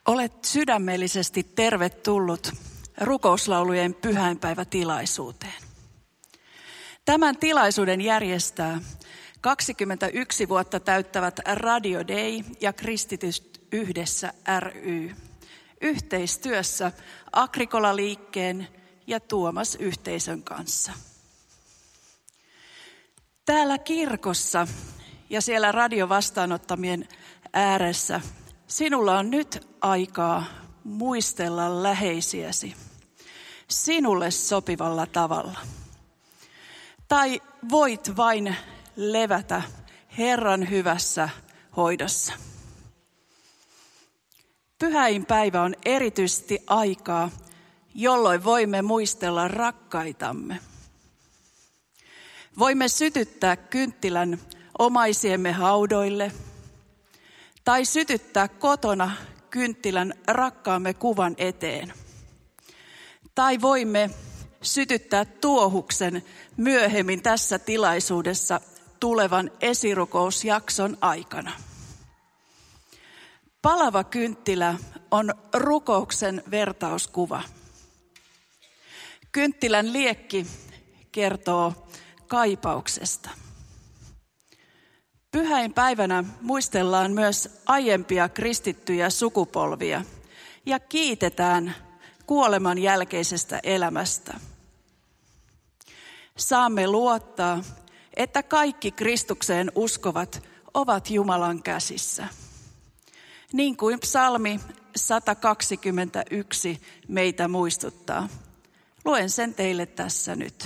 Olet sydämellisesti tervetullut rukouslaulujen pyhäinpäivätilaisuuteen. Tämän tilaisuuden järjestää 21 vuotta täyttävät Radio Day ja Kristityt yhdessä ry yhteistyössä Agrikola-liikkeen ja Tuomas-yhteisön kanssa. Täällä kirkossa ja siellä radiovastaanottamien ääressä sinulla on nyt aikaa muistella läheisiäsi sinulle sopivalla tavalla. Tai voit vain levätä Herran hyvässä hoidossa. Pyhäinpäivä on erityisesti aikaa, jolloin voimme muistella rakkaitamme. Voimme sytyttää kynttilän omaisiemme haudoille tai sytyttää kotona kynttilän rakkaamme kuvan eteen. Tai voimme sytyttää tuohuksen myöhemmin tässä tilaisuudessa tulevan esirukousjakson aikana. Palava kynttilä on rukouksen vertauskuva. Kynttilän liekki kertoo kaipauksesta. Pyhäinpäivänä muistellaan myös aiempia kristittyjä sukupolvia ja kiitetään kuoleman jälkeisestä elämästä. Saamme luottaa, että kaikki Kristukseen uskovat ovat Jumalan käsissä. Niin kuin psalmi 121 meitä muistuttaa. Luen sen teille tässä nyt.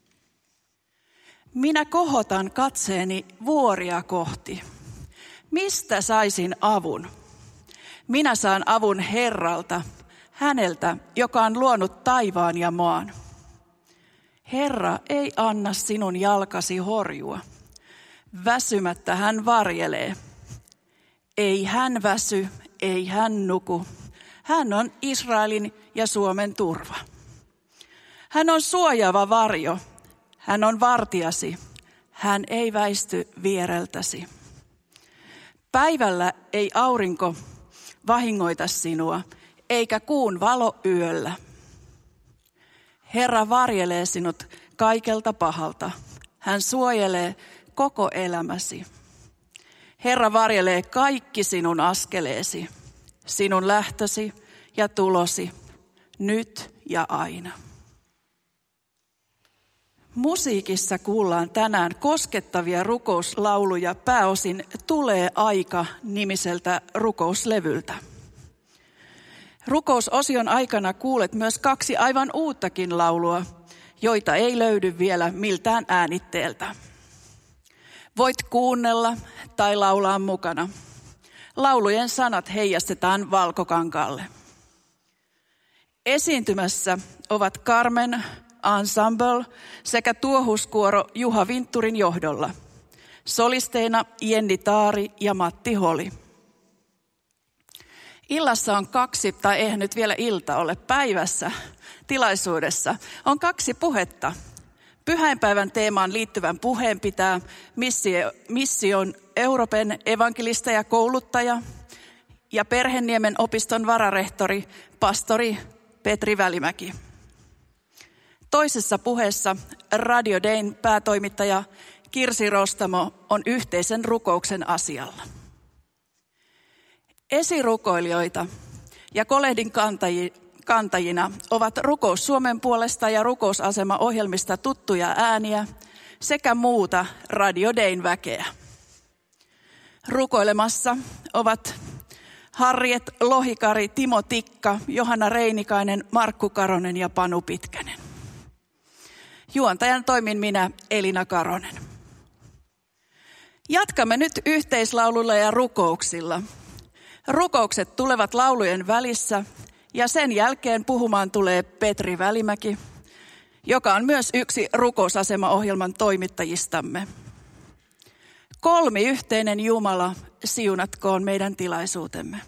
Minä kohotan katseeni vuoria kohti. Mistä saisin avun? Minä saan avun Herralta, häneltä, joka on luonut taivaan ja maan. Herra ei anna sinun jalkasi horjua. Väsymättä hän varjelee. Ei hän väsy, ei hän nuku. Hän on Israelin ja Suomen turva. Hän on suojaava varjo. Hän on vartijasi. Hän ei väisty viereltäsi. Päivällä ei aurinko vahingoita sinua, eikä kuun valo yöllä. Herra varjelee sinut kaikelta pahalta. Hän suojelee koko elämäsi. Herra varjelee kaikki sinun askeleesi, sinun lähtösi ja tulosi, nyt ja aina. Musiikissa kuullaan tänään koskettavia rukouslauluja pääosin Tulee aika -nimiseltä rukouslevyltä. Rukousosion aikana kuulet myös 2 aivan uuttakin laulua, joita ei löydy vielä miltään äänitteeltä. Voit kuunnella tai laulaa mukana. Laulujen sanat heijastetaan valkokankaalle. Esiintymässä ovat Carmen Ensemble sekä tuohuskuoro Juha Vintturin johdolla. Solisteina Jenni Taari ja Matti Holi. Illassa on 2, tai eihän nyt vielä ilta ole, päivässä tilaisuudessa on 2 puhetta. Pyhäinpäivän teemaan liittyvän puheen pitää Mission Euroopan evankelista ja kouluttaja ja Perheniemen opiston vararehtori, pastori Petri Välimäki. Toisessa puheessa Radio Dayn päätoimittaja Kirsi Rostamo on yhteisen rukouksen asialla. Esirukoilijoita ja kolehdin kantajina ovat Rukous Suomen puolesta ja Rukousasema-ohjelmista tuttuja ääniä sekä muuta Radio Dayn väkeä. Rukoilemassa ovat Harriet Lohikari, Timo Tikka, Johanna Reinikainen, Markku Karonen ja Panu Pitkänen. Juontajan toimin minä, Elina Karonen. Jatkamme nyt yhteislaululla ja rukouksilla. Rukoukset tulevat laulujen välissä ja sen jälkeen puhumaan tulee Petri Välimäki, joka on myös yksi Rukousasema-ohjelman toimittajistamme. 3 yhteinen Jumala siunatkoon meidän tilaisuutemme.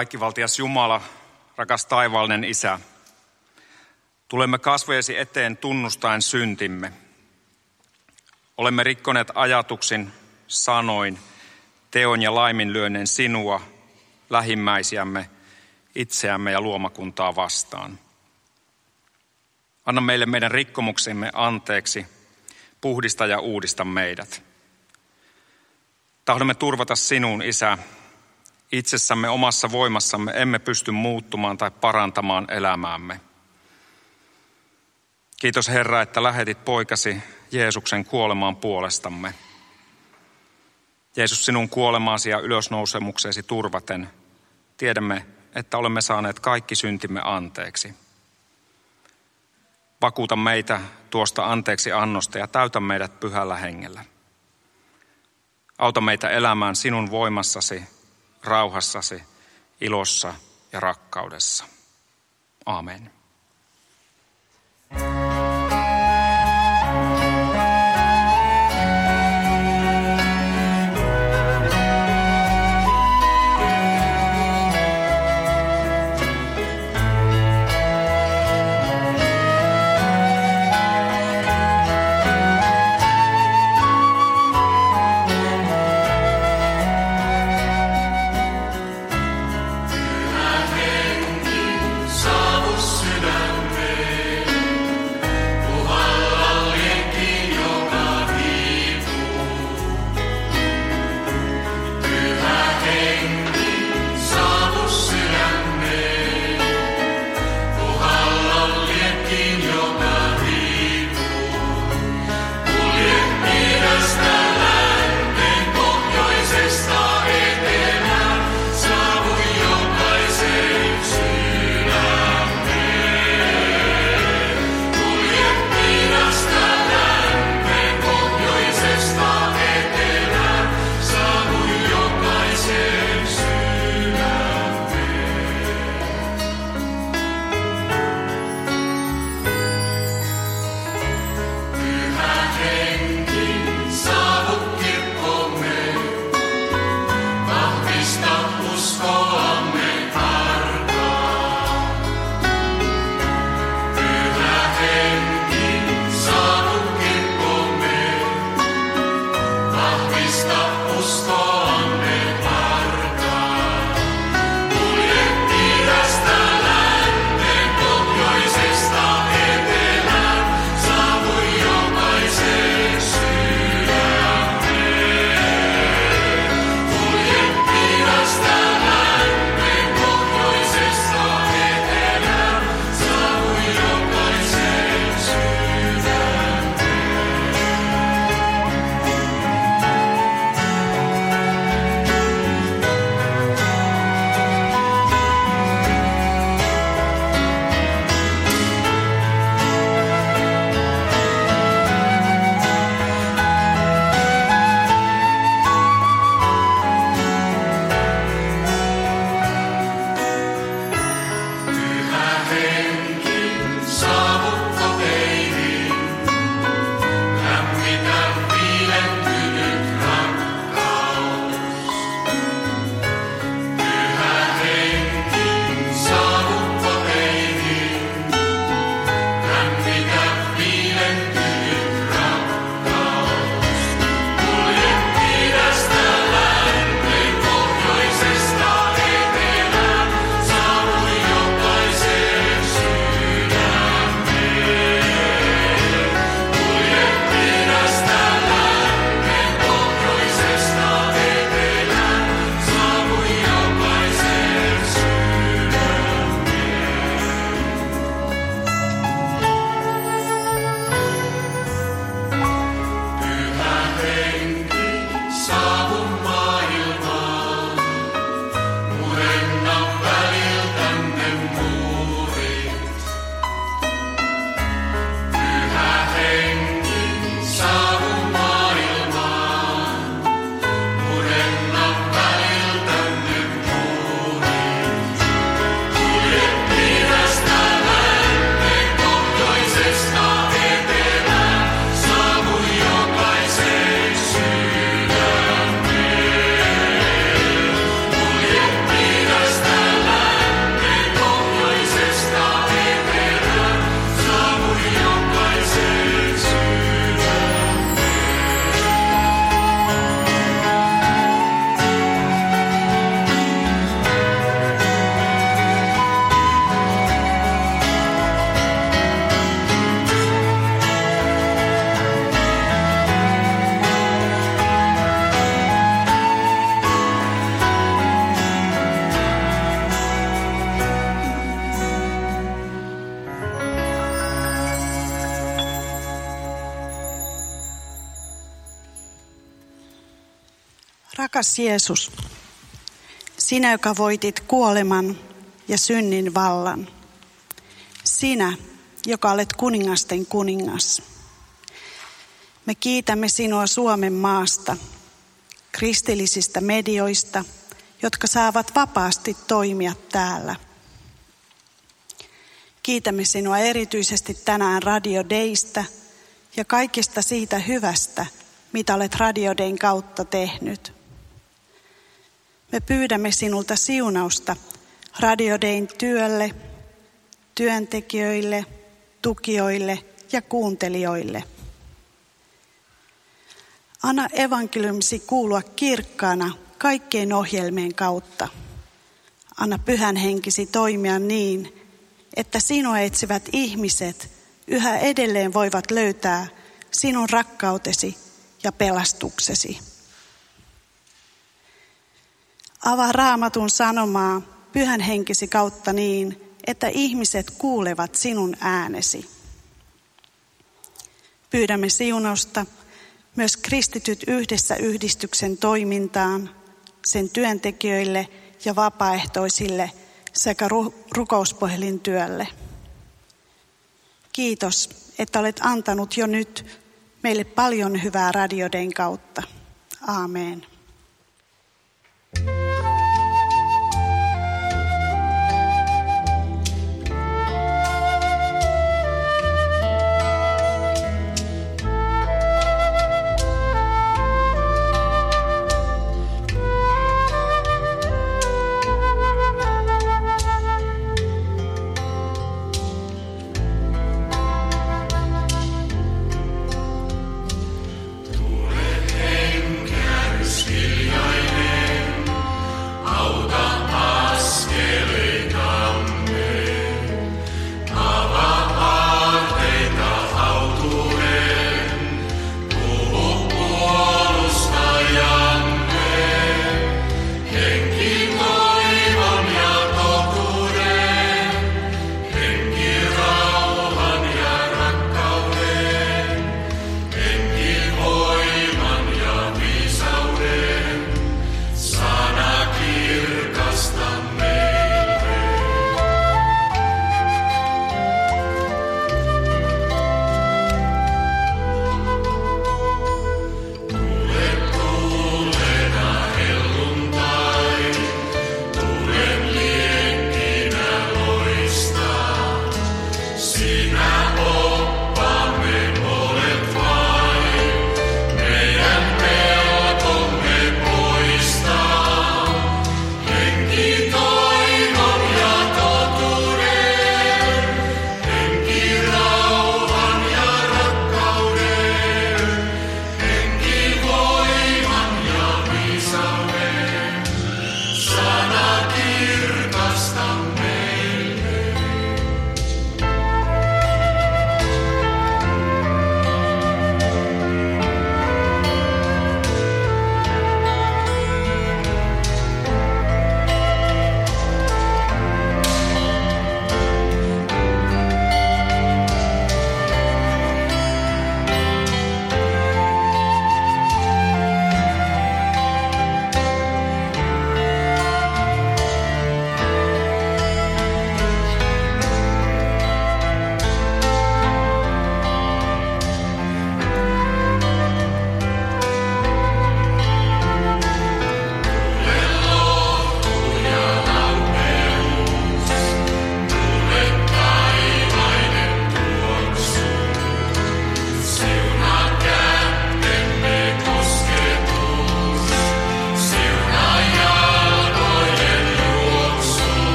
Kaikkivaltias Jumala, rakas taivaallinen Isä, tulemme kasvojesi eteen tunnustaen syntimme. Olemme rikkoneet ajatuksin, sanoin, teon ja laiminlyönneen sinua, lähimmäisiämme, itseämme ja luomakuntaa vastaan. Anna meille meidän rikkomuksemme anteeksi, puhdista ja uudista meidät. Tahdomme turvata sinun, Isä. Itsessämme, omassa voimassamme emme pysty muuttumaan tai parantamaan elämäämme. Kiitos Herra, että lähetit poikasi Jeesuksen kuolemaan puolestamme. Jeesus, sinun kuolemaasi ja ylösnousemuksesi turvaten tiedämme, että olemme saaneet kaikki syntimme anteeksi. Vakuuta meitä tuosta anteeksi annosta ja täytä meidät pyhällä hengellä. Auta meitä elämään sinun voimassasi, rauhassasi, ilossa ja rakkaudessa. Aamen. Savu Rakas Jeesus, sinä, joka voitit kuoleman ja synnin vallan. Sinä, joka olet kuningasten kuningas. Me kiitämme sinua Suomen maasta, kristillisistä medioista, jotka saavat vapaasti toimia täällä. Kiitämme sinua erityisesti tänään Radio Daystä ja kaikesta siitä hyvästä, mitä olet Radio Dayn kautta tehnyt. Me pyydämme sinulta siunausta Radio Dayn työlle, työntekijöille, tukijoille ja kuuntelijoille. Anna evankeliumisi kuulua kirkkaana kaikkien ohjelmien kautta. Anna pyhän henkisi toimia niin, että sinua etsivät ihmiset yhä edelleen voivat löytää sinun rakkautesi ja pelastuksesi. Avaa Raamatun sanomaa pyhän henkisi kautta niin, että ihmiset kuulevat sinun äänesi. Pyydämme siunausta myös Kristityt yhdessä -yhdistyksen toimintaan, sen työntekijöille ja vapaaehtoisille sekä rukouspuhelintyölle. Kiitos, että olet antanut jo nyt meille paljon hyvää Radio Dayn kautta. Aamen. Tule henkeä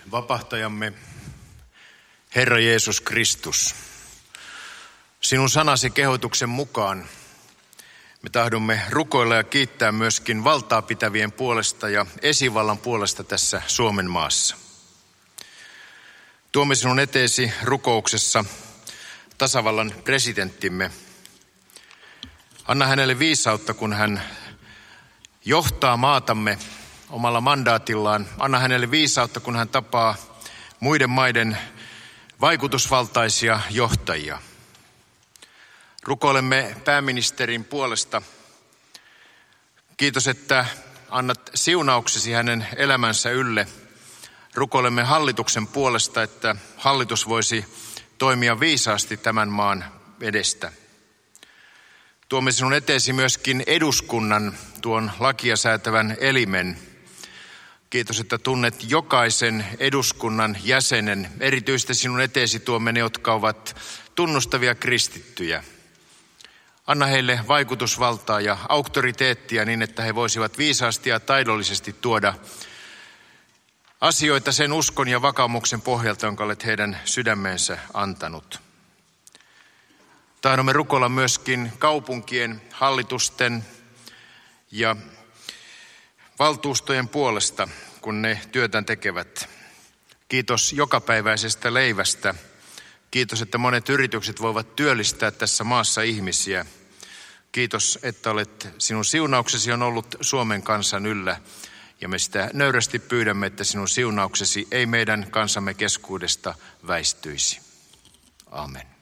Vapahtajamme, Herra Jeesus Kristus, sinun sanasi kehotuksen mukaan me tahdomme rukoilla ja kiittää myöskin valtaa pitävien puolesta ja esivallan puolesta tässä Suomen maassa. Tuomme sinun eteesi rukouksessa tasavallan presidenttimme. Anna hänelle viisautta, kun hän johtaa maatamme omalla mandaatillaan. Anna hänelle viisautta, kun hän tapaa muiden maiden vaikutusvaltaisia johtajia. Rukoilemme pääministerin puolesta. Kiitos, että annat siunauksesi hänen elämänsä ylle. Rukoilemme hallituksen puolesta, että hallitus voisi toimia viisaasti tämän maan edestä. Tuomme sinun eteesi myöskin eduskunnan, tuon lakia säätävän elimen. Kiitos, että tunnet jokaisen eduskunnan jäsenen. Erityisesti sinun eteesi tuomme ne, jotka ovat tunnustavia kristittyjä. Anna heille vaikutusvaltaa ja auktoriteettia niin, että he voisivat viisaasti ja taidollisesti tuoda asioita sen uskon ja vakaumuksen pohjalta, jonka olet heidän sydämeensä antanut. Tahdomme rukoilla myöskin kaupunkien, hallitusten ja valtuustojen puolesta, kun ne työtään tekevät. Kiitos jokapäiväisestä leivästä. Kiitos, että monet yritykset voivat työllistää tässä maassa ihmisiä. Kiitos, että sinun siunauksesi on ollut Suomen kansan yllä. Ja me sitä nöyrästi pyydämme, että sinun siunauksesi ei meidän kansamme keskuudesta väistyisi. Amen.